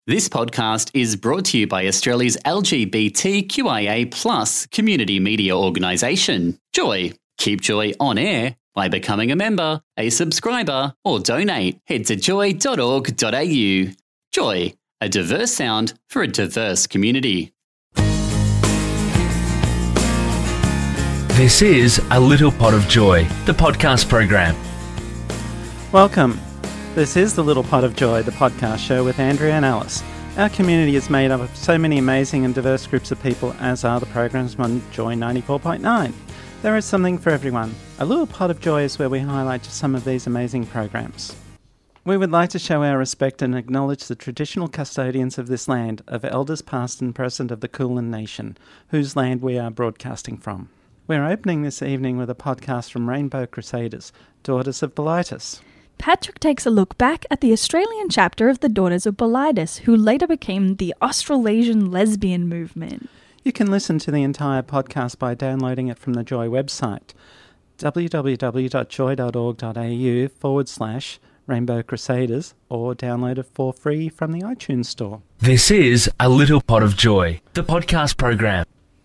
This podcast is brought to you by Australia's LGBTQIA+ community media organisation, Joy. Keep Joy on air by becoming a member, a subscriber, or donate. Head to joy.org.au. Joy, a diverse sound for a diverse community. This is A Little Pot of Joy, the podcast program. Welcome. This is The Little Pot of Joy, the podcast show with Andrea and Alice. Our community is made up of so many amazing and diverse groups of people, as are the programs on Joy 94.9. There is something for everyone. A Little Pot of Joy is where we highlight just some of these amazing programs. We would like to show our respect and acknowledge the traditional custodians of this land, of elders past and present of the Kulin Nation, whose land we are broadcasting from. We're opening this evening with a podcast from Rainbow Crusaders, Daughters of Bilitis. Patrick takes a look back at the Australian chapter of the Daughters of Bilitis, who later became the Australasian lesbian movement. You can listen to the entire podcast by downloading it from the Joy website, www.joy.org.au/Rainbow Crusaders, or download it for free from the iTunes store. This is A Little Pot of Joy, the podcast program.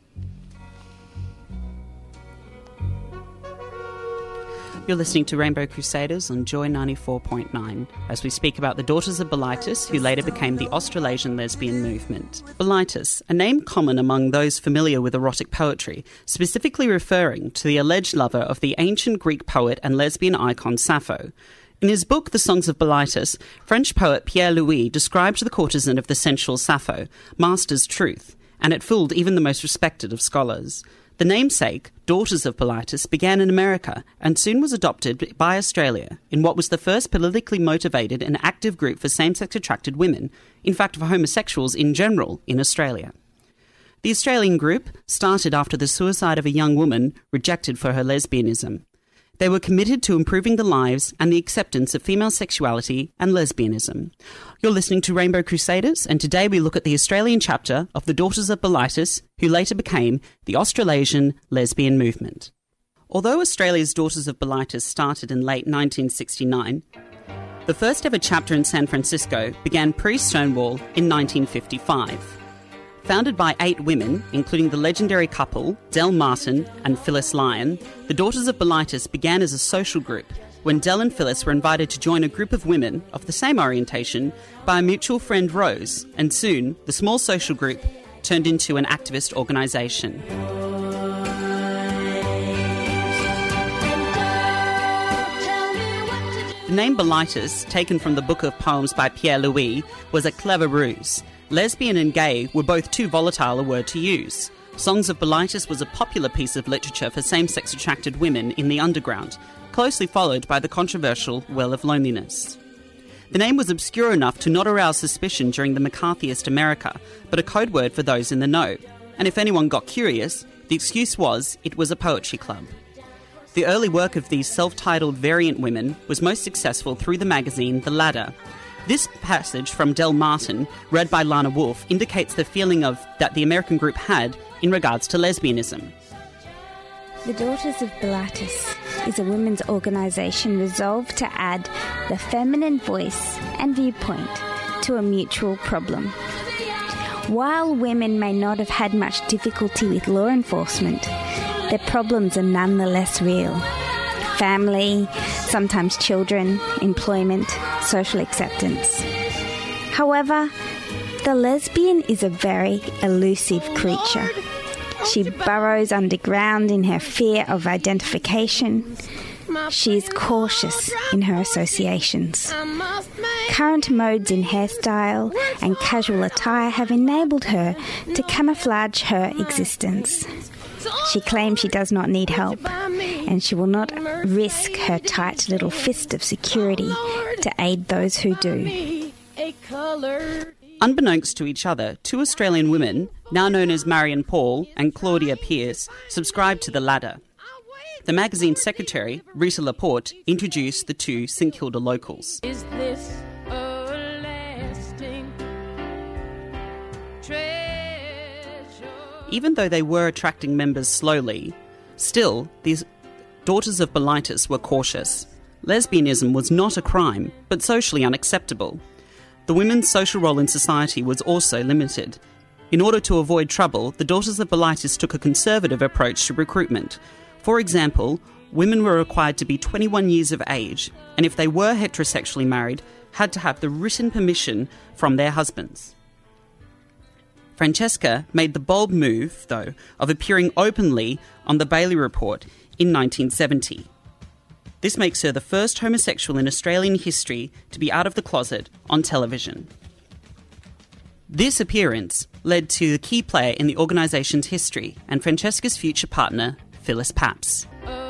You're listening to Rainbow Crusaders on Joy 94.9 as we speak about the Daughters of Bilitis, who later became the Australasian lesbian movement. Bilitis, a name common among those familiar with erotic poetry, specifically referring to the alleged lover of the ancient Greek poet and lesbian icon Sappho. In his book The Songs of Bilitis, French poet Pierre Louis described the courtesan of the sensual Sappho, master's truth, and it fooled even the most respected of scholars. The namesake, Daughters of Bilitis, began in America and soon was adopted by Australia in what was the first politically motivated and active group for same-sex attracted women, in fact for homosexuals in general, in Australia. The Australian group started after the suicide of a young woman rejected for her lesbianism. They were committed to improving the lives and the acceptance of female sexuality and lesbianism. You're listening to Rainbow Crusaders, and today we look at the Australian chapter of the Daughters of Bilitis, who later became the Australasian lesbian movement. Although Australia's Daughters of Bilitis started in late 1969, the first ever chapter in San Francisco began pre-Stonewall in 1955. Founded by 8 women, including the legendary couple Del Martin and Phyllis Lyon, the Daughters of Bilitis began as a social group when Del and Phyllis were invited to join a group of women of the same orientation by a mutual friend, Rose, and soon the small social group turned into an activist organisation. The name Bilitis, taken from the book of poems by Pierre Louis, was a clever ruse. Lesbian and gay were both too volatile a word to use. Songs of Bilitis was a popular piece of literature for same-sex attracted women in the underground, closely followed by the controversial Well of Loneliness. The name was obscure enough to not arouse suspicion during the McCarthyist America, but a code word for those in the know. And if anyone got curious, the excuse was it was a poetry club. The early work of these self-titled variant women was most successful through the magazine The Ladder. This passage from Del Martin, read by Lana Wolf, indicates the feeling that the American group had in regards to lesbianism. The Daughters of Bilitis is a women's organisation resolved to add the feminine voice and viewpoint to a mutual problem. While women may not have had much difficulty with law enforcement, their problems are nonetheless real. Family, sometimes children, employment, social acceptance. However, the lesbian is a very elusive creature. She burrows underground in her fear of identification. She is cautious in her associations. Current modes in hairstyle and casual attire have enabled her to camouflage her existence. She claims she does not need help, and she will not risk her tight little fist of security to aid those who do. Unbeknownst to each other, 2 Australian women, now known as Marion Paul and Claudia Pierce, subscribed to The Ladder. The magazine's secretary, Rita Laporte, introduced the 2 St Kilda locals. Is this a lasting treasure? Even though they were attracting members slowly, still, these Daughters of Bilitis were cautious. Lesbianism was not a crime, but socially unacceptable. the women's social role in society was also limited. In order to avoid trouble, the Daughters of Bilitis took a conservative approach to recruitment. For example, women were required to be 21 years of age, and if they were heterosexually married, had to have the written permission from their husbands. Francesca made the bold move, though, of appearing openly on the Bailey Report in 1970. This makes her the first homosexual in Australian history to be out of the closet on television. This appearance led to the key player in the organisation's history and Francesca's future partner, Phyllis Papps.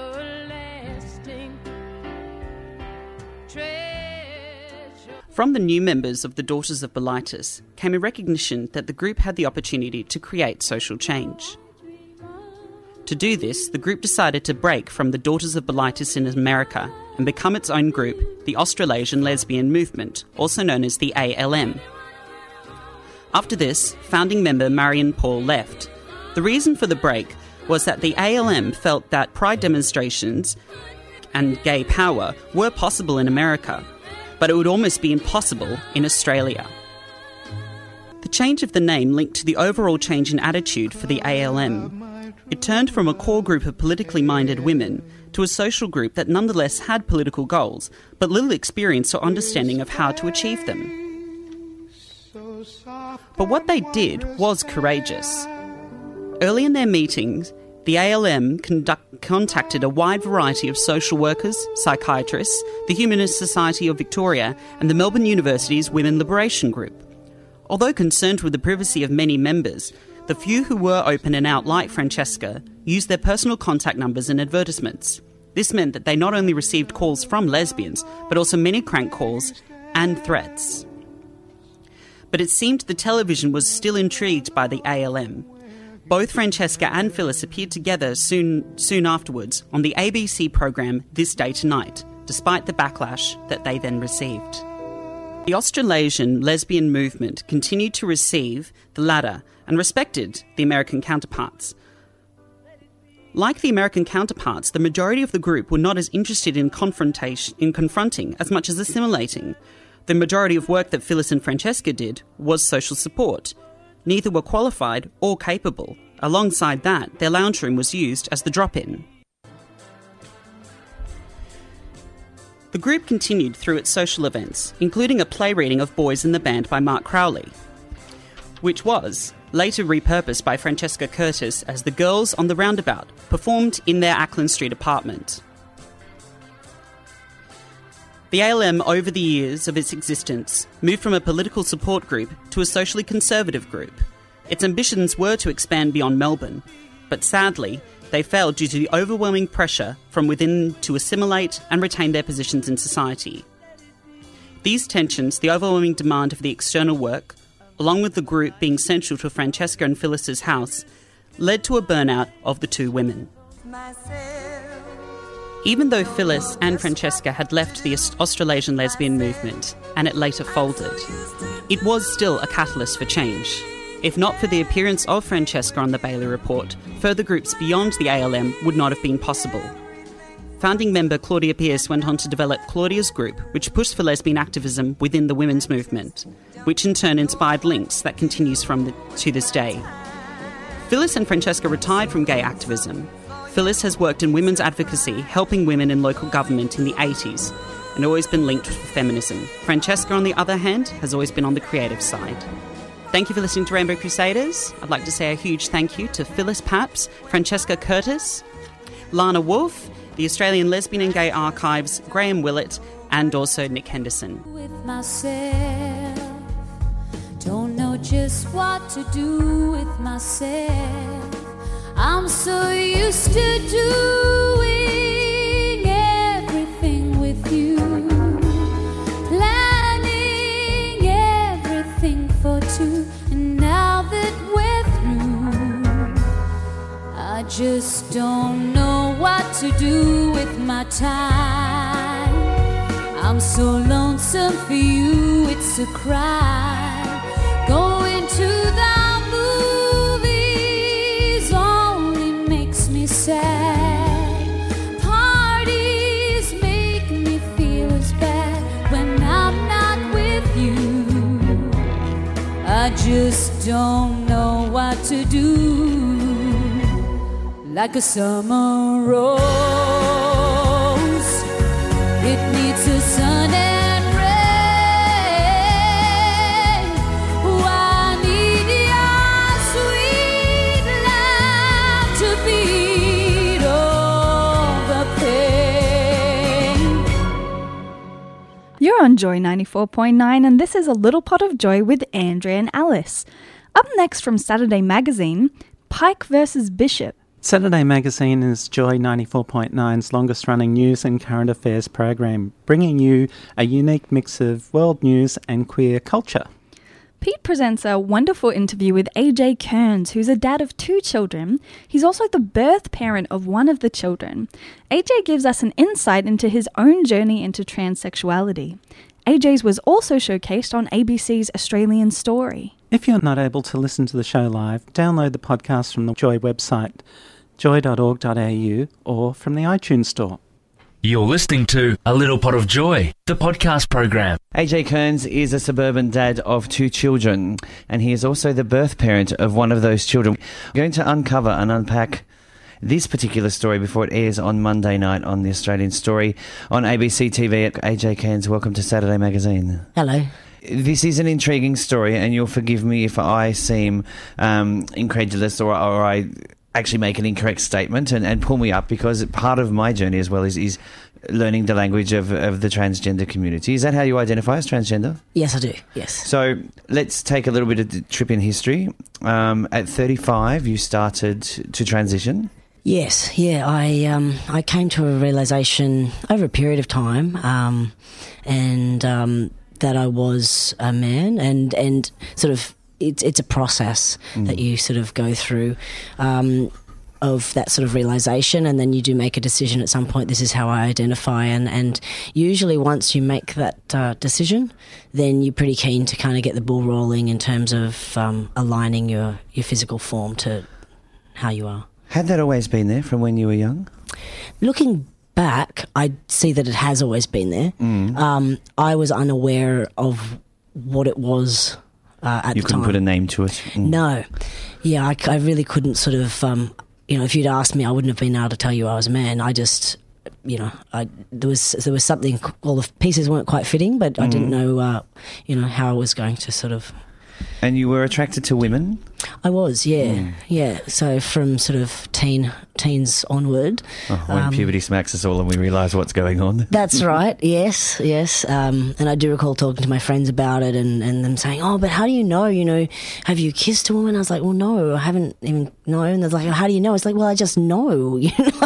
From the new members of the Daughters of Bilitis came a recognition that the group had the opportunity to create social change. To do this, the group decided to break from the Daughters of Bilitis in America and become its own group, the Australasian Lesbian Movement, also known as the ALM. After this, founding member Marion Paul left. The reason for the break was that the ALM felt that pride demonstrations and gay power were possible in America, but it would almost be impossible in Australia. The change of the name linked to the overall change in attitude for the ALM. It turned from a core group of politically minded women to a social group that nonetheless had political goals, but little experience or understanding of how to achieve them. But what they did was courageous. Early in their meetings, the ALM contacted a wide variety of social workers, psychiatrists, the Humanist Society of Victoria, and the Melbourne University's Women Liberation Group. Although concerned with the privacy of many members, the few who were open and out like Francesca used their personal contact numbers and advertisements. This meant that they not only received calls from lesbians, but also many crank calls and threats. But it seemed the television was still intrigued by the ALM. Both Francesca and Phyllis appeared together soon afterwards on the ABC program This Day Tonight, despite the backlash that they then received. The Australasian lesbian movement continued to receive the latter and respected the American counterparts. Like the American counterparts, the majority of the group were not as interested in confronting as much as assimilating. The majority of work that Phyllis and Francesca did was social support. Neither were qualified or capable. Alongside that, their lounge room was used as the drop-in. The group continued through its social events, including a play reading of Boys in the Band by Mark Crowley, which was later repurposed by Francesca Curtis as The Girls on the Roundabout, performed in their Acland Street apartment. The ALM, over the years of its existence, moved from a political support group to a socially conservative group. Its ambitions were to expand beyond Melbourne, but sadly, they failed due to the overwhelming pressure from within to assimilate and retain their positions in society. These tensions, the overwhelming demand of the external work, along with the group being central to Francesca and Phyllis's house, led to a burnout of the two women. Even though Phyllis and Francesca had left the Australasian lesbian movement, and it later folded, it was still a catalyst for change. If not for the appearance of Francesca on the Bailey Report, further groups beyond the ALM would not have been possible. Founding member Claudia Pearce went on to develop Claudia's Group, which pushed for lesbian activism within the women's movement, which in turn inspired Links that continues to this day. Phyllis and Francesca retired from gay activism. Phyllis has worked in women's advocacy, helping women in local government in the 80s, and always been linked with feminism. Francesca, on the other hand, has always been on the creative side. Thank you for listening to Rainbow Crusaders. I'd like to say a huge thank you to Phyllis Papps, Francesca Curtis, Lana Wolfe, the Australian Lesbian and Gay Archives, Graham Willett, and also Nick Henderson. With myself, don't know just what to do with myself. I'm so used to doing everything with you, planning everything for two, and now that we're through, I just don't know what to do with my time. I'm so lonesome for you, it's a crime. Going to the sad. Parties make me feel as bad when I'm not with you. I just don't know what to do. Like a summer rose, it needs the sun and rain. Oh, I need your sweet love to beat all the pain. You're on Joy 94.9 and this is A Little Pot of Joy with Andrea and Alice. Up next from Saturday Magazine, Pike versus Bishop. Saturday Magazine is Joy 94.9's longest-running news and current affairs program, bringing you a unique mix of world news and queer culture. Pete presents a wonderful interview with AJ Kearns, who's a dad of 2 children. He's also the birth parent of one of the children. AJ gives us an insight into his own journey into transsexuality. AJ's was also showcased on ABC's Australian Story. If you're not able to listen to the show live, download the podcast from the Joy website, joy.org.au, or from the iTunes Store. You're listening to A Little Pot of Joy, the podcast program. AJ Kearns is a suburban dad of 2 children, and he is also the birth parent of one of those children. We're going to uncover and unpack this particular story before it airs on Monday night on the Australian Story on ABC TV. AJ Kearns, welcome to Saturday Magazine. Hello. This is an intriguing story, and you'll forgive me if I seem incredulous or I actually make an incorrect statement and pull me up, because part of my journey as well is learning the language of the transgender community. Is that how you identify as transgender? Yes, I do, yes. So let's take a little bit of a trip in history. At 35, you started to transition. Yes, yeah, I came to a realisation over a period of time and that I was a man and sort of it's a process that you sort of go through of that sort of realisation, and then you do make a decision at some point, this is how I identify, and usually once you make that decision, then you're pretty keen to kind of get the ball rolling in terms of aligning your physical form to how you are. Had that always been there from when you were young? Looking back, I see that it has always been there. I was unaware of what it was at the time. You couldn't put a name to it? No. Yeah, I really couldn't sort of, if you'd asked me, I wouldn't have been able to tell you I was a man. I just, there was something, all the pieces weren't quite fitting, but I didn't know, how I was going to sort of... And you were attracted to women? I was, yeah. Yeah, so from sort of teens onward. When puberty smacks us all and we realise what's going on. That's right, yes. And I do recall talking to my friends about it and them saying, oh, but how do you know, have you kissed a woman? I was like, well, no, I haven't even known. And they're like, how do you know? It's like, well, I just know,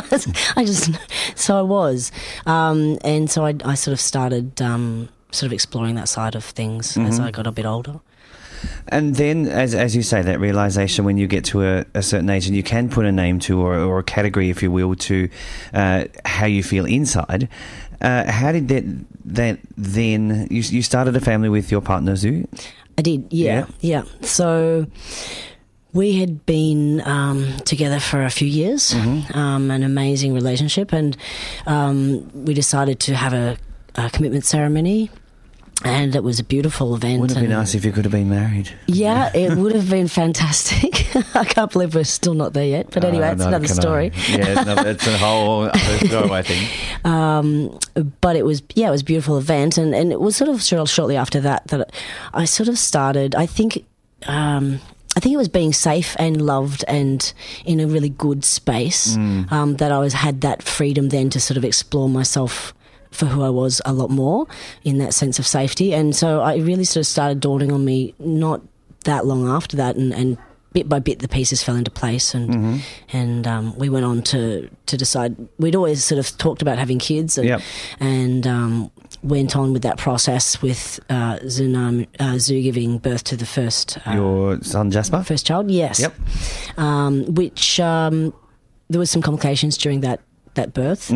So I was. And so I sort of started sort of exploring that side of things as I got a bit older. And then, as you say, that realisation when you get to a certain age and you can put a name to or a category, if you will, to how you feel inside, how did that then... You started a family with your partner, Zoo? I did, yeah. So... We had been together for a few years, an amazing relationship, and we decided to have a commitment ceremony. And it was a beautiful event. Would have been nice if you could have been married. Yeah, it would have been fantastic. I can't believe we're still not there yet. But anyway, it's another story. Yeah, it's a whole other story, I think. But it was a beautiful event. And it was sort of shortly after that I sort of started, I think it was being safe and loved and in a really good space that I had that freedom then to sort of explore myself for who I was a lot more in that sense of safety. And so I really sort of started dawning on me not that long after that, and bit by bit the pieces fell into place, and we went on to decide. We'd always sort of talked about having kids and went on with that process with Zoo giving birth to the first... Your son Jasper? First child, yes. Yep. Which there was some complications during that birth.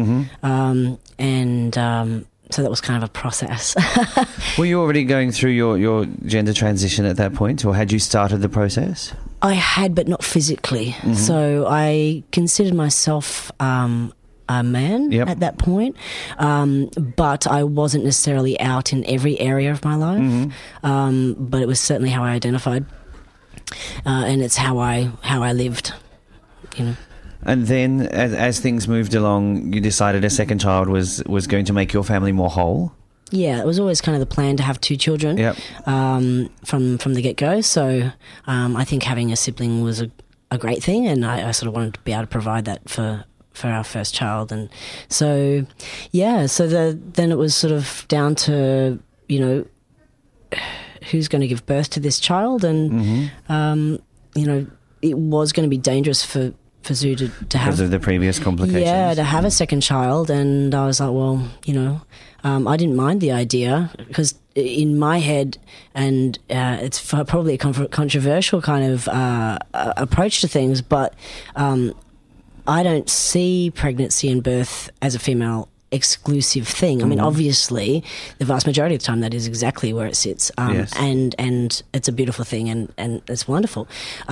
So that was kind of a process. Were you already going through your gender transition at that point, or had you started the process? I had, but not physically. So I considered myself a man at that point, but I wasn't necessarily out in every area of my life. But it was certainly how I identified, and it's how I lived. You know. And then, as things moved along, you decided a second child was going to make your family more whole. Yeah, it was always kind of the plan to have 2 children. From the get go. So I think having a sibling was a great thing, and I sort of wanted to be able to provide that for our first child. And so, then it was sort of down to, you know, who's going to give birth to this child. And, you know, it was going to be dangerous for Zoo to have... Because of the previous complications. Yeah, to have a second child. And I was like, well, you know, I didn't mind the idea because in my head, and it's probably a controversial kind of approach to things, but... I don't see pregnancy and birth as a female exclusive thing. I mean, obviously, the vast majority of the time, that is exactly where it sits, and it's a beautiful thing, and it's wonderful.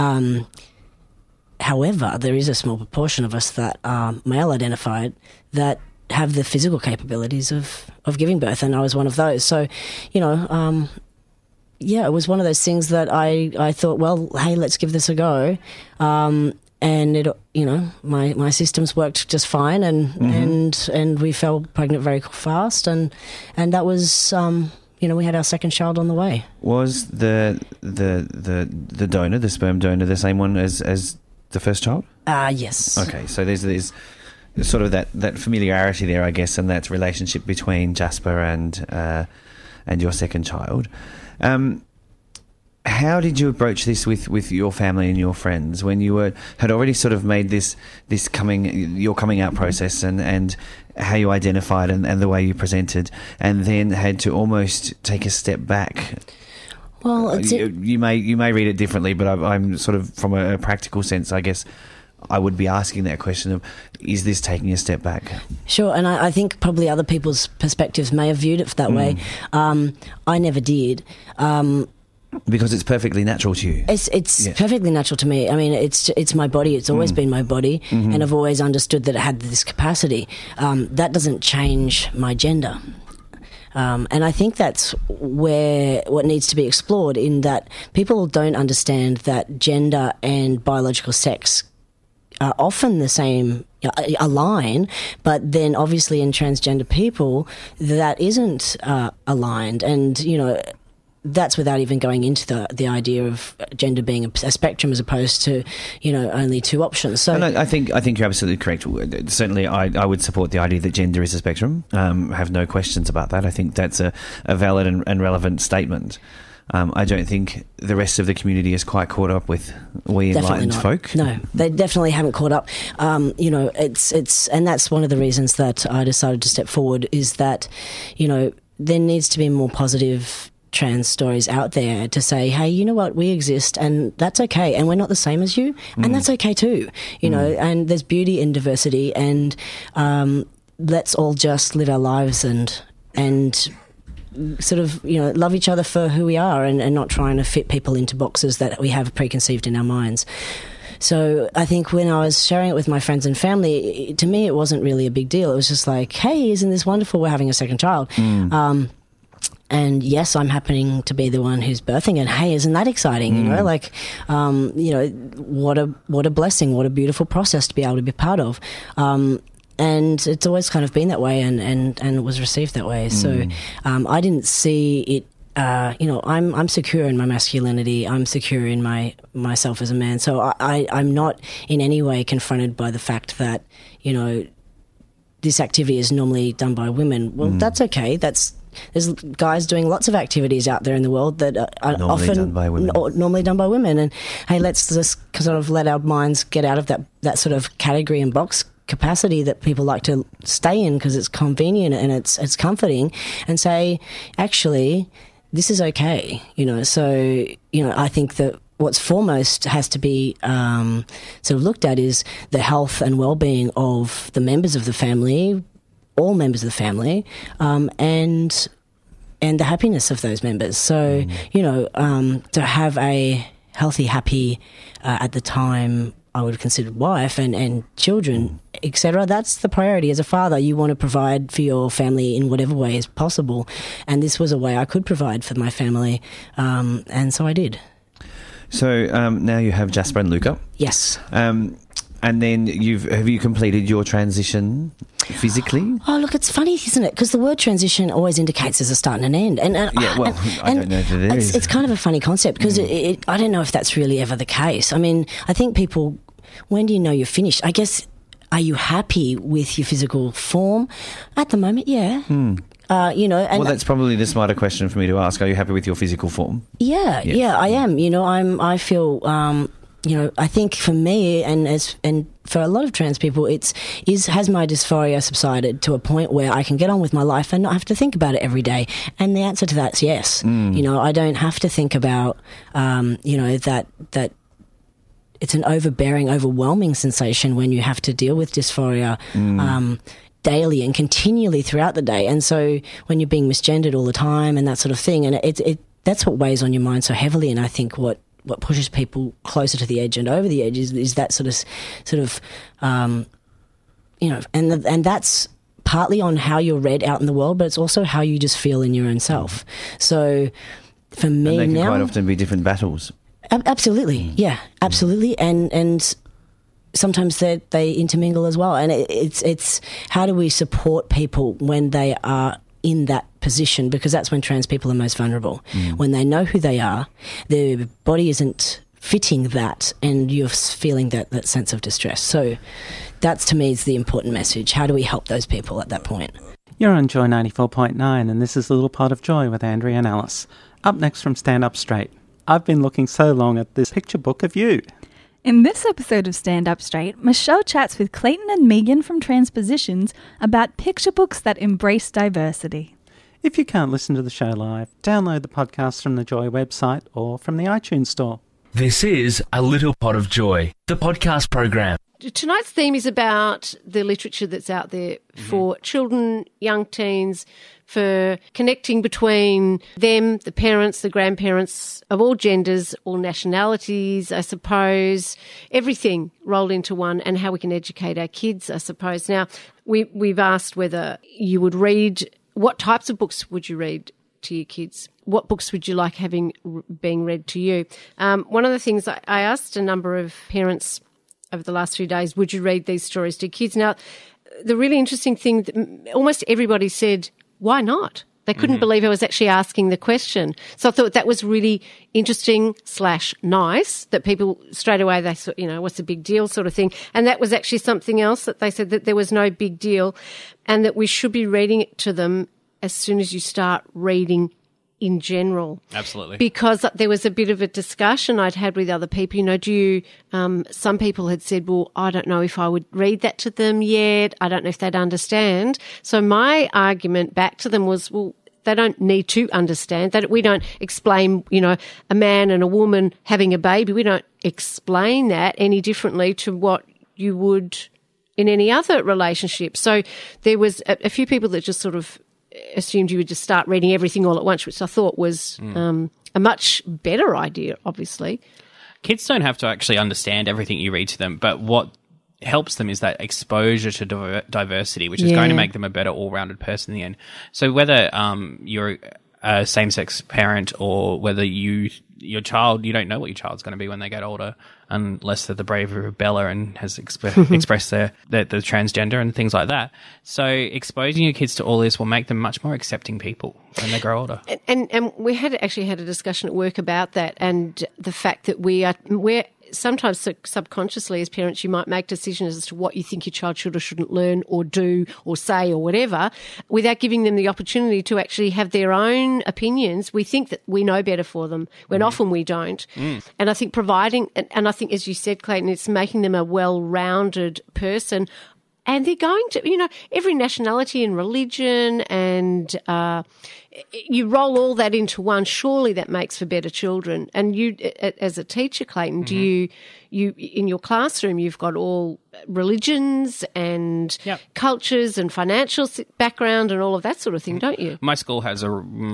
However, there is a small proportion of us that are male-identified that have the physical capabilities of giving birth, and I was one of those. So, you know, it was one of those things that I thought, well, hey, let's give this a go. And it, you know, my systems worked just fine, and we fell pregnant very fast, and that was, you know, we had our second child on the way. Was the donor, the sperm donor, the same one as the first child? Yes. Okay, so there's sort of that familiarity there, I guess, and that relationship between Jasper and your second child. How did you approach this with your family and your friends when you had already sort of made your coming out process and how you identified and the way you presented, and then had to almost take a step back? Well, you may read it differently, but I'm sort of, from a practical sense, I guess I would be asking that question of, is this taking a step back? Sure, and I think probably other people's perspectives may have viewed it that way. I never did. Because it's perfectly natural to you. It's perfectly natural to me. I mean, it's my body. It's always been my body, and I've always understood that it had this capacity. That doesn't change my gender. And I think that's what needs to be explored, in that people don't understand that gender and biological sex are often the same, align, but then obviously in transgender people that isn't aligned, and, you know, that's without even going into the idea of gender being a spectrum as opposed to, you know, only 2 options. So, and I think you're absolutely correct. Certainly, I would support the idea that gender is a spectrum. Have no questions about that. I think that's a valid and relevant statement. I don't think the rest of the community is quite caught up with we enlightened folk. No, they definitely haven't caught up. You know, it's and that's one of the reasons that I decided to step forward, is that, you know, there needs to be more positive trans stories out there to say, hey, you know what, we exist, and that's okay, and we're not the same as you, and that's okay too, you know, and there's beauty in diversity, and let's all just live our lives and sort of, you know, love each other for who we are, and not trying to fit people into boxes that we have preconceived in our minds. So I think when I was sharing it with my friends and family, to me it wasn't really a big deal. It was just like, hey, isn't this wonderful, we're having a second child. And yes, I'm happening to be the one who's birthing it. Hey, isn't that exciting? You know, like, you know, what a blessing, what a beautiful process to be able to be part of. And it's always kind of been that way, and it was received that way. So I didn't see it. You know, I'm secure in my masculinity. I'm secure in myself as a man. So I'm not in any way confronted by the fact that, you know, this activity is normally done by women. Well, that's okay. There's guys doing lots of activities out there in the world that are normally often normally done by women. And hey, let's just sort of let our minds get out of that sort of category and box capacity that people like to stay in because it's convenient and it's comforting, and say, actually, this is okay. You know, so, you know, I think that what's foremost has to be sort of looked at is the health and well-being of the members of the family, all members of the family, and the happiness of those members. So, you know, to have a healthy, happy, at the time, I would have considered wife and children, etc. That's the priority. As a father, you want to provide for your family in whatever way is possible. And this was a way I could provide for my family. And so I did. So now you have Jasper and Luca. Yes. And then have you completed your transition physically? Oh, look, it's funny, isn't it? Because the word transition always indicates there's a start and an end. I don't know if it is. It's kind of a funny concept because I don't know if that's really ever the case. I mean, I think people, when do you know you're finished? I guess, are you happy with your physical form? At the moment, yeah. Well, that's probably the smarter question for me to ask. Are you happy with your physical form? Yeah, I am. I feel... I think for me and for a lot of trans people, has my dysphoria subsided to a point where I can get on with my life and not have to think about it every day? And the answer to that's yes. I don't have to think about, that it's an overbearing, overwhelming sensation when you have to deal with dysphoria daily and continually throughout the day. And so when you're being misgendered all the time and that sort of thing, and that's what weighs on your mind so heavily. And I think what pushes people closer to the edge and over the edge is that sort of and that's partly on how you're read out in the world, but it's also how you just feel in your own self. So for me and they can now, quite often be different battles. Absolutely, yeah, absolutely, and sometimes they intermingle as well. And it's how do we support people when they are in that position, because that's when trans people are most vulnerable. When they know who they are, their body isn't fitting that, and you're feeling that sense of distress. So that's, to me, is the important message. How do we help those people at that point? You're on Joy 94.9, and this is A Little Pot of Joy with Andrea and Alice. Up next from Stand Up Straight. I've been looking so long at this picture book of you. In this episode of Stand Up Straight, Michelle chats with Clayton and Megan from Transpositions about picture books that embrace diversity. If you can't listen to the show live, download the podcast from the Joy website or from the iTunes store. This is A Little Pot of Joy, the podcast program. Tonight's theme is about the literature that's out there for children, young teens, for connecting between them, the parents, the grandparents of all genders, all nationalities, I suppose, everything rolled into one, and how we can educate our kids, I suppose. Now, we've asked whether you would read, what types of books would you read to your kids? What books would you like being read to you? One of the things I asked a number of parents over the last few days, would you read these stories to kids? Now, the really interesting thing, almost everybody said, why not? They couldn't believe I was actually asking the question. So I thought that was really interesting / nice that people straight away, they thought, what's the big deal sort of thing. And that was actually something else that they said, that there was no big deal and that we should be reading it to them as soon as you start reading in general. Absolutely. Because there was a bit of a discussion I'd had with other people. Some people had said, well, I don't know if I would read that to them yet. I don't know if they'd understand. So my argument back to them was, well, they don't need to understand. That we don't explain, a man and a woman having a baby. We don't explain that any differently to what you would in any other relationship. So there was a few people that just sort of assumed you would just start reading everything all at once, which I thought was a much better idea, obviously. Kids don't have to actually understand everything you read to them, but what helps them is that exposure to diversity, which is going to make them a better all-rounded person in the end. So whether you're a same-sex parent or whether your child, you don't know what your child's going to be when they get older unless they're the bravery of Bella and has expressed the transgender and things like that. So exposing your kids to all this will make them much more accepting people when they grow older. And we had a discussion at work about that, and the fact that we're sometimes subconsciously as parents, you might make decisions as to what you think your child should or shouldn't learn or do or say or whatever without giving them the opportunity to actually have their own opinions. We think that we know better for them when often we don't. And I think and I think, as you said, Clayton, it's making them a well-rounded person. And they're going to, every nationality and religion and you roll all that into one, surely that makes for better children. And you, as a teacher, Clayton, do you in your classroom, you've got all religions and cultures and financial background and all of that sort of thing, don't you? My school has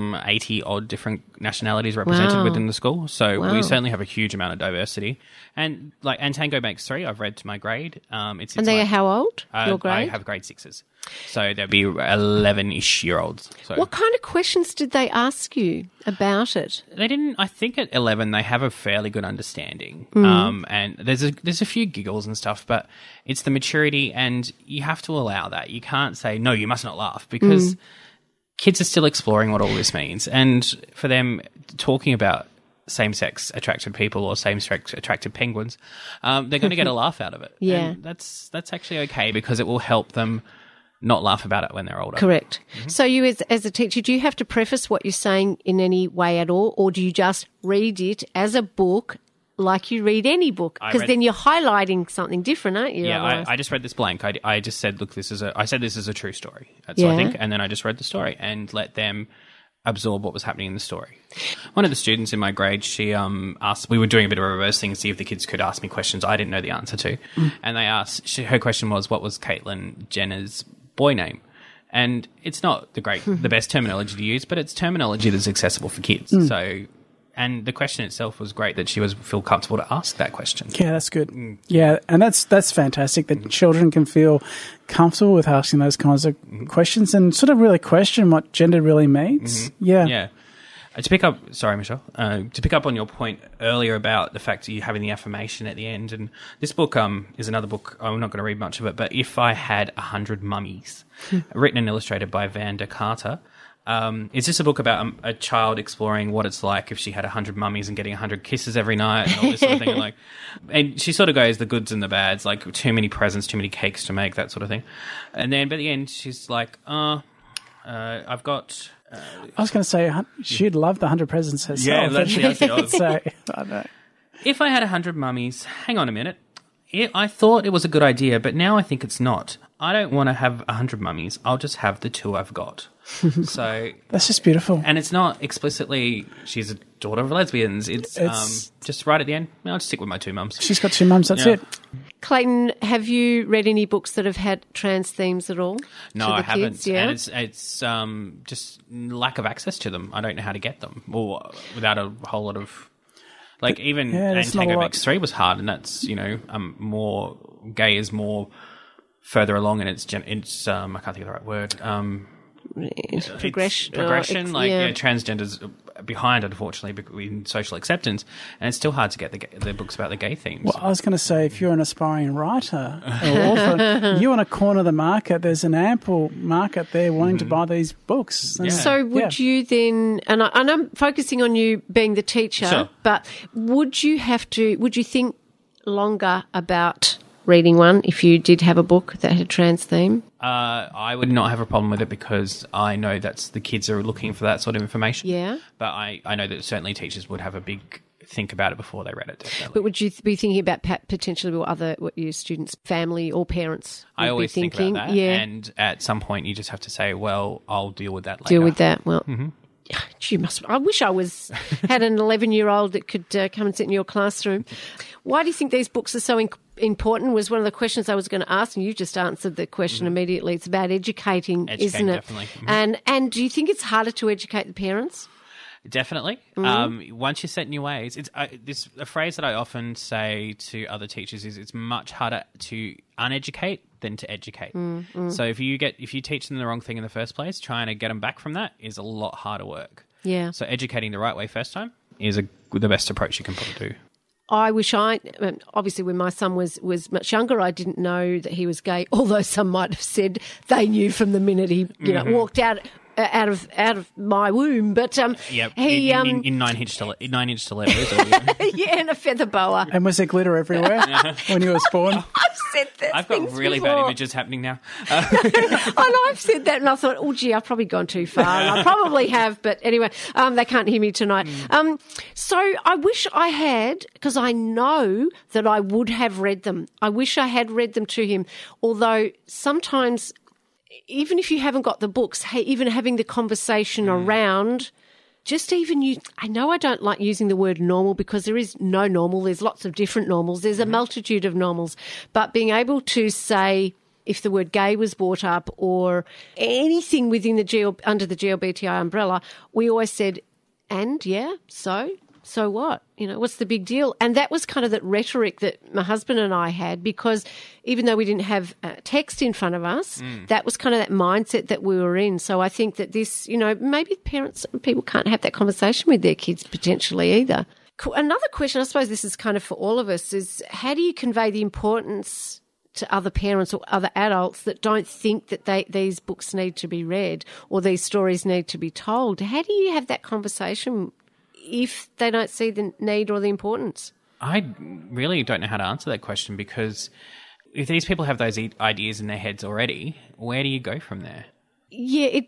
80-odd different nationalities represented within the school, so we certainly have a huge amount of diversity. And Tango Makes Three, I've read to my grade. And they are how old, your grade? I have grade 6s. So there'd be 11-ish year olds. So. What kind of questions did they ask you about it? They didn't. I think at 11 they have a fairly good understanding, and there's a few giggles and stuff, but it's the maturity, and you have to allow that. You can't say no, you must not laugh, because kids are still exploring what all this means, and for them talking about same-sex attracted people or same-sex attracted penguins, they're going to get a laugh out of it. Yeah, and that's actually okay, because it will help them not laugh about it when they're older. Correct. So you, as a teacher, do you have to preface what you're saying in any way at all, or do you just read it as a book like you read any book? Because then you're highlighting something different, aren't you? Yeah, I just read this blank. I just said, look, this is a true story. That's what I think. And then I just read the story and let them absorb what was happening in the story. One of the students in my grade, she asked, we were doing a bit of a reverse thing to see if the kids could ask me questions I didn't know the answer to. And they asked, her question was, what was Caitlyn Jenner's boy name? And it's not the best terminology to use, but it's terminology that's accessible for kids. So, and the question itself was great that she feel comfortable to ask that question. Yeah, that's good. Yeah, and that's fantastic that children can feel comfortable with asking those kinds of questions and sort of really question what gender really means. Yeah. To pick up, sorry, Michelle, to pick up on your point earlier about the fact that you're having the affirmation at the end, and this book is another book, I'm not going to read much of it, but If I Had 100 Mummies, written and illustrated by Vanda Carter. It's just a book about a child exploring what it's like if she had 100 mummies and getting 100 kisses every night and all this sort of thing. And she sort of goes the goods and the bads, like too many presents, too many cakes to make, that sort of thing. And then by the end, she's like, I've got... I was going to say she'd love the 100 presents herself. Yeah, that's so, I know. If I had 100 mummies, hang on a minute. I thought it was a good idea, but now I think it's not. I don't want to have 100 mummies. I'll just have the 2 I've got. So that's just beautiful. And it's not explicitly she's a daughter of lesbians. It's just right at the end. I'll just stick with my 2 mums. She's got 2 mums. That's it. Clayton, have you read any books that have had trans themes at all? No, I haven't. Yeah? And it's just lack of access to them. I don't know how to get them, or without a whole lot of. Even Tango Makes Three was hard, and that's more gay is more further along, and it's I can't think of the right word. Progression, transgender's behind, unfortunately, in social acceptance, and it's still hard to get the books about the gay themes. Well, I was going to say, if you're an aspiring writer or author, you want to corner the market. There's an ample market there wanting to buy these books. And so would you then, and I'm focusing on you being the teacher, but would you think longer about reading one if you did have a book that had a trans theme? I would not have a problem with it, because I know the kids are looking for that sort of information. Yeah. But I know that certainly teachers would have a big think about it before they read it, definitely. But would you be thinking about potentially what your students' family or parents would I always be thinking? Think about that. Yeah. And at some point you just have to say, well, I'll deal with that later. Deal with that. Well, I wish I had an 11-year-old that could come and sit in your classroom. Why do you think these books are so important? Was one of the questions I was going to ask, and you just answered the question immediately. It's about educating, isn't it? Definitely. And do you think it's harder to educate the parents? Definitely. Once you're set in your ways, a phrase that I often say to other teachers is it's much harder to uneducate than to educate. So if you teach them the wrong thing in the first place, trying to get them back from that is a lot harder work. Yeah. So educating the right way first time is the best approach you can probably do. I wish obviously when my son was much younger, I didn't know that he was gay, although some might have said they knew from the minute he walked out of my womb. But he in 9-inch stilettos. Yeah, and a feather boa. And was there glitter everywhere when you were spawned? I've said that. I've got really bad images happening now. And I've said that, and I thought, oh gee, I've probably gone too far. And I probably have, but anyway, they can't hear me tonight. So I wish I had, because I know that I would have read them. I wish I had read them to him, although sometimes even if you haven't got the books, even having the conversation around, just even you, I know I don't like using the word normal because there is no normal. There's lots of different normals. There's a multitude of normals. But being able to say, if the word gay was brought up or anything within under the GLBTI umbrella, we always said, and yeah, so what? What's the big deal? And that was kind of that rhetoric that my husband and I had, because even though we didn't have text in front of us, that was kind of that mindset that we were in. So I think that this, maybe people can't have that conversation with their kids potentially either. Another question, I suppose this is kind of for all of us, is how do you convey the importance to other parents or other adults that don't think that these books need to be read or these stories need to be told? How do you have that conversation if they don't see the need or the importance? I really don't know how to answer that question, because if these people have those ideas in their heads already, where do you go from there? Yeah,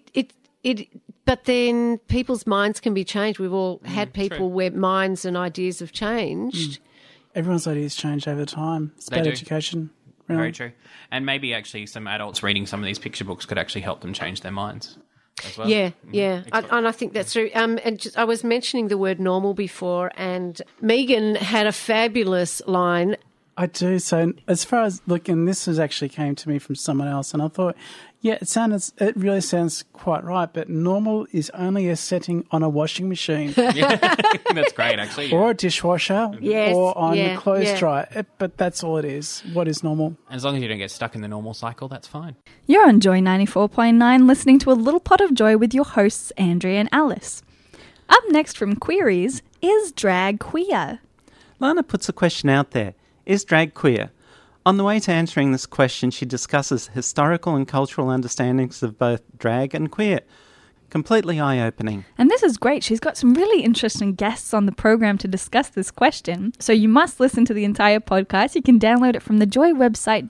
but then people's minds can be changed. We've all had people where minds and ideas have changed. Everyone's ideas change over time. It's about education. Really. Very true. And maybe actually some adults reading some of these picture books could actually help them change their minds as well. Yeah. And I think that's true. I was mentioning the word normal before, and Megan had a fabulous line. I do. So as far as looking, this actually came to me from someone else, and I thought, yeah, it really sounds quite right, but normal is only a setting on a washing machine. That's great, actually. Or a dishwasher, yes, or on the clothes dryer. But that's all it is. What is normal? As long as you don't get stuck in the normal cycle, that's fine. You're on Joy 94.9, listening to A Little Pot of Joy with your hosts, Andrea and Alice. Up next from Queries, is drag queer? Lana puts a question out there. Is drag queer? On the way to answering this question, she discusses historical and cultural understandings of both drag and queer. Completely eye-opening. And this is great. She's got some really interesting guests on the program to discuss this question. So you must listen to the entire podcast. You can download it from the Joy website,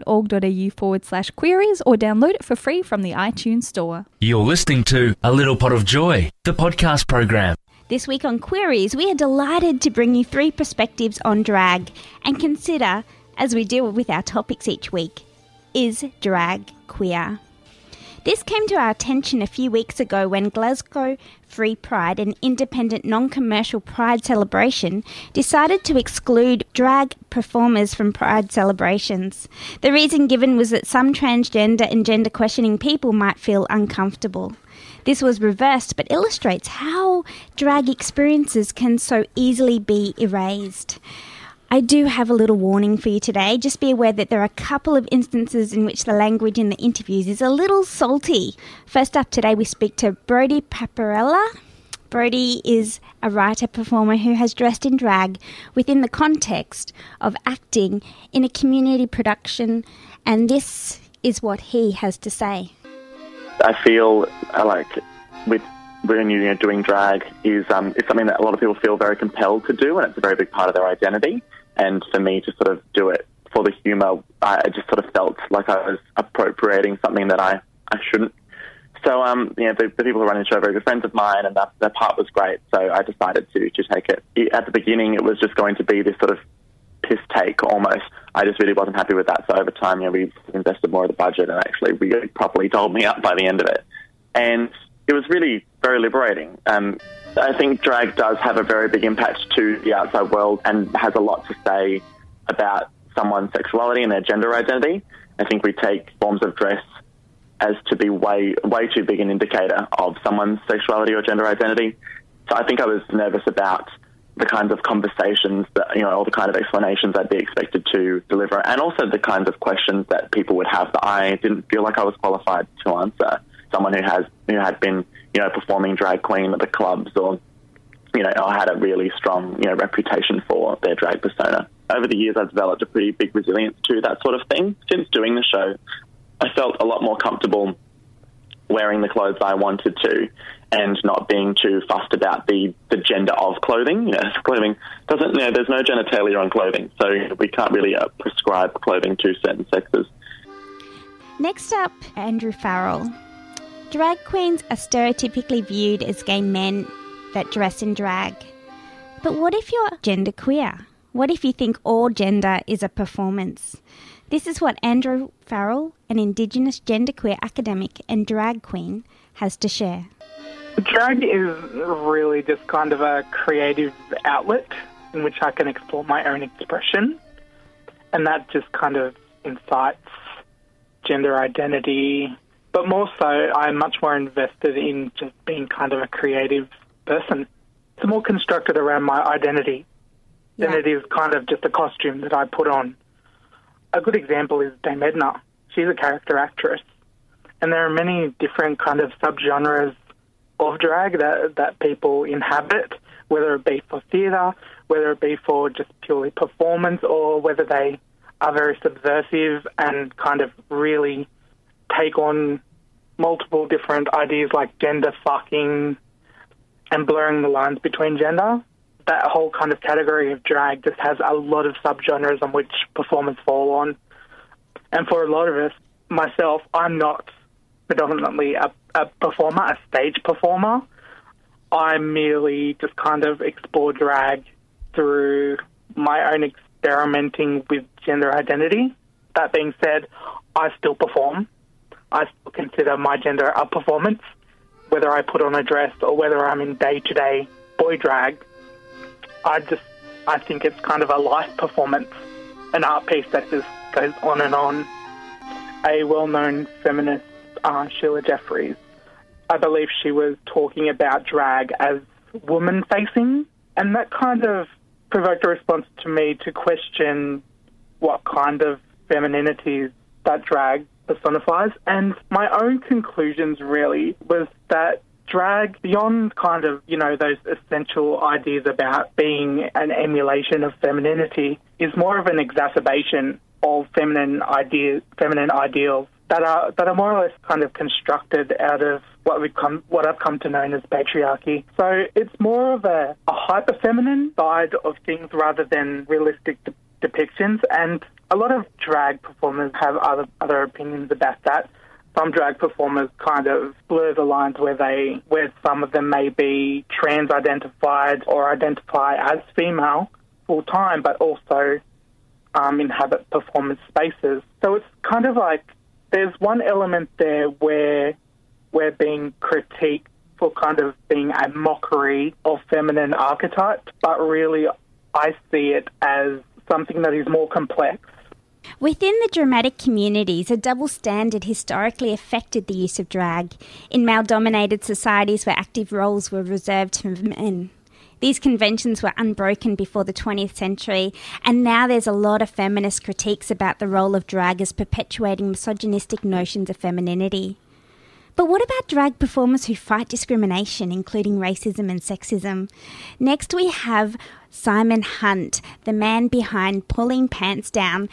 joy.org.au/queries, or download it for free from the iTunes store. You're listening to A Little Pot of Joy, the podcast program. This week on Queries, we are delighted to bring you 3 perspectives on drag and consider, as we deal with our topics each week, is drag queer? This came to our attention a few weeks ago when Glasgow Free Pride, an independent non-commercial pride celebration, decided to exclude drag performers from pride celebrations. The reason given was that some transgender and gender-questioning people might feel uncomfortable. This was reversed, but illustrates how drag experiences can so easily be erased. I do have a little warning for you today. Just be aware that there are a couple of instances in which the language in the interviews is a little salty. First up today, we speak to Brodie Paparella. Brodie is a writer-performer who has dressed in drag within the context of acting in a community production, and this is what he has to say. I feel like when you're doing drag is it's something that a lot of people feel very compelled to do, and it's a very big part of their identity. And for me to sort of do it for the humour, I just sort of felt like I was appropriating something that I shouldn't. So the people who run the show are very good friends of mine, and their part was great. So I decided to take it. At the beginning, it was just going to be this sort of piss take almost. I just really wasn't happy with that. So over time, we invested more of the budget and actually really properly told me up by the end of it. And it was really very liberating. I think drag does have a very big impact to the outside world and has a lot to say about someone's sexuality and their gender identity. I think we take forms of dress as to be way too big an indicator of someone's sexuality or gender identity. So I think I was nervous about the kinds of conversations that, all the kind of explanations I'd be expected to deliver, and also the kinds of questions that people would have that I didn't feel like I was qualified to answer. Someone who had been, performing drag queen at the clubs, or, had a really strong, reputation for their drag persona. Over the years, I've developed a pretty big resilience to that sort of thing. Since doing the show, I felt a lot more comfortable wearing the clothes I wanted to, and not being too fussed about the gender of clothing. Clothing doesn't, there's no genitalia on clothing, so we can't really prescribe clothing to certain sexes. Next up, Andrew Farrell. Drag queens are stereotypically viewed as gay men that dress in drag. But what if you're genderqueer? What if you think all gender is a performance? This is what Andrew Farrell, an Indigenous genderqueer academic and drag queen, has to share. Drag is really just kind of a creative outlet in which I can explore my own expression, and that just kind of incites gender identity. But more so, I'm much more invested in just being kind of a creative person. It's more constructed around my identity than it is kind of just a costume that I put on. A good example is Dame Edna. She's a character actress, and there are many different kind of subgenres of drag that people inhabit, whether it be for theatre, whether it be for just purely performance, or whether they are very subversive and kind of really take on multiple different ideas like gender fucking and blurring the lines between gender. That whole kind of category of drag just has a lot of subgenres on which performers fall on. And for a lot of us, myself, I'm not predominantly a performer, a stage performer. I merely just kind of explore drag through my own experimenting with gender identity. That being said, I still perform. I still consider my gender a performance, whether I put on a dress or whether I'm in day-to-day boy drag. I think it's kind of a life performance, an art piece that just goes on and on. A well-known feminist, Sheila Jeffries, I believe she was talking about drag as woman-facing, and that kind of provoked a response to me to question what kind of femininity that drag personifies. And my own conclusions really was that drag, beyond kind of, those essential ideas about being an emulation of femininity, is more of an exacerbation of feminine ideals that are more or less kind of constructed out of what I've come to know as patriarchy. So it's more of a hyper feminine side of things rather than realistic depictions, and a lot of drag performers have other opinions about that. Some drag performers kind of blur the lines where some of them may be trans-identified or identify as female full-time, but also inhabit performance spaces. So it's kind of like there's one element there where we're being critiqued for kind of being a mockery of feminine archetypes, but really I see it as something that is more complex. Within the dramatic communities, a double standard historically affected the use of drag in male-dominated societies where active roles were reserved for men. These conventions were unbroken before the 20th century, and now there's a lot of feminist critiques about the role of drag as perpetuating misogynistic notions of femininity. But what about drag performers who fight discrimination, including racism and sexism? Next we have Simon Hunt, the man behind Pulling Pants Down.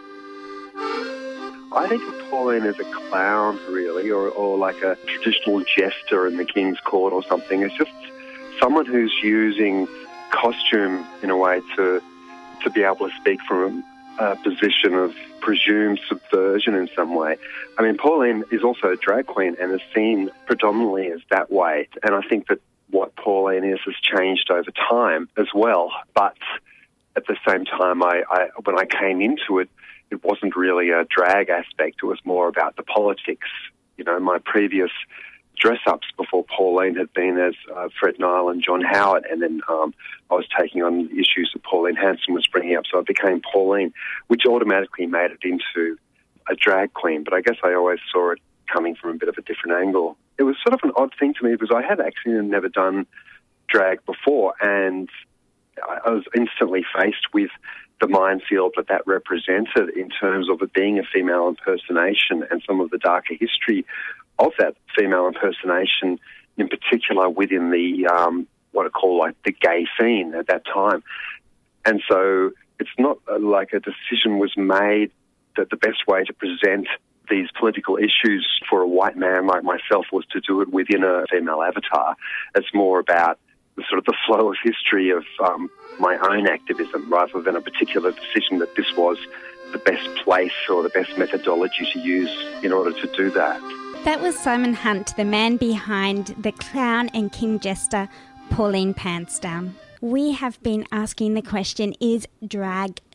I think of Pauline as a clown, really, or like a traditional jester in the King's Court or something. It's just someone who's using costume in a way to be able to speak from a position of presumed subversion in some way. I mean, Pauline is also a drag queen and is seen predominantly as that way. And I think that what Pauline is has changed over time as well. But at the same time, when I came into it, it wasn't really a drag aspect. It was more about the politics. My previous dress-ups before Pauline had been as Fred Nile and John Howard, and then I was taking on issues that Pauline Hanson was bringing up, so I became Pauline, which automatically made it into a drag queen. But I guess I always saw it coming from a bit of a different angle. It was sort of an odd thing to me because I had actually never done drag before, and I was instantly faced with the minefield that represented in terms of it being a female impersonation and some of the darker history of that female impersonation, in particular within the what I call like the gay scene at that time. And so it's not like a decision was made that the best way to present these political issues for a white man like myself was to do it within a female avatar. It's more about the sort of the flow of history of my own activism rather than a particular decision that this was the best place or the best methodology to use in order to do that. That was Simon Hunt, the man behind the clown and king jester Pauline Pants Down. We have been asking the question, is drag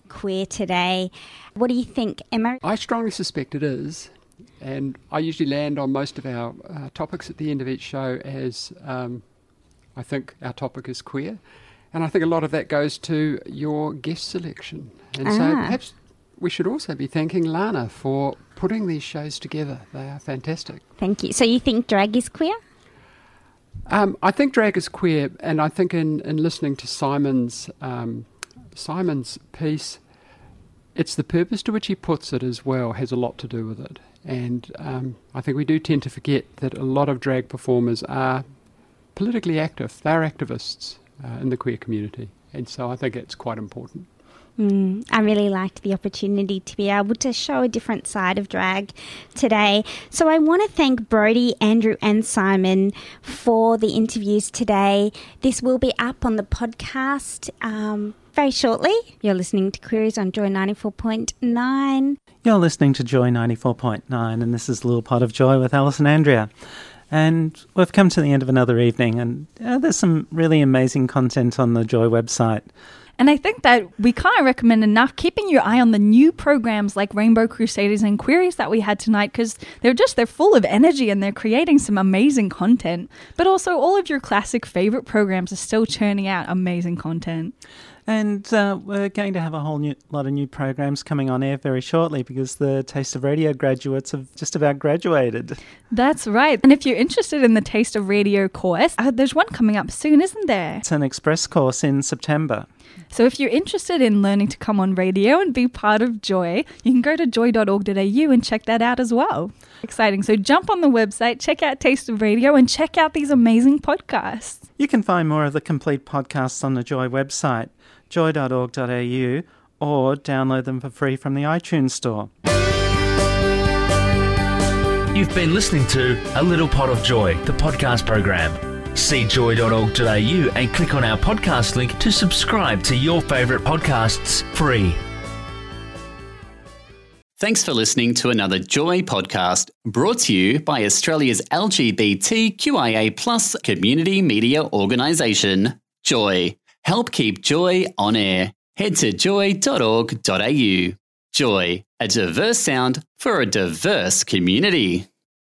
queer today. What do you think, Emma? I strongly suspect it is. And I usually land on most of our topics at the end of each show as I think our topic is queer. And I think a lot of that goes to your guest selection. And so perhaps we should also be thanking Lana for putting these shows together. They are fantastic. Thank you. So you think drag is queer? I think drag is queer, and I think in listening to Simon's piece, it's the purpose to which he puts it as well has a lot to do with it. And I think we do tend to forget that a lot of drag performers are politically active. They're activists in the queer community. And so I think it's quite important. I really liked the opportunity to be able to show a different side of drag today. So I want to thank Brodie, Andrew and Simon for the interviews today. This will be up on the podcast very shortly. You're listening to Queries on Joy 94.9. You're listening to Joy 94.9, and this is Little Pot of Joy with Alice and Andrea. And we've come to the end of another evening, and there's some really amazing content on the Joy website. And I think that we can't recommend enough keeping your eye on the new programs like Rainbow Crusaders and Queries that we had tonight, because they're full of energy and they're creating some amazing content. But also all of your classic favourite programs are still churning out amazing content. And we're going to have a whole lot of new programs coming on air very shortly because the Taste of Radio graduates have just about graduated. That's right. And if you're interested in the Taste of Radio course, there's one coming up soon, isn't there? It's an express course in September. So if you're interested in learning to come on radio and be part of Joy, you can go to joy.org.au and check that out as well. Exciting. So jump on the website, check out Taste of Radio and check out these amazing podcasts. You can find more of the complete podcasts on the Joy website, joy.org.au, or download them for free from the iTunes store. You've been listening to A Little Pot of Joy, the podcast program. See joy.org.au and click on our podcast link to subscribe to your favourite podcasts free. Thanks for listening to another Joy podcast brought to you by Australia's LGBTQIA+ community media organisation, Joy. Help keep Joy on air. Head to joy.org.au. Joy, a diverse sound for a diverse community.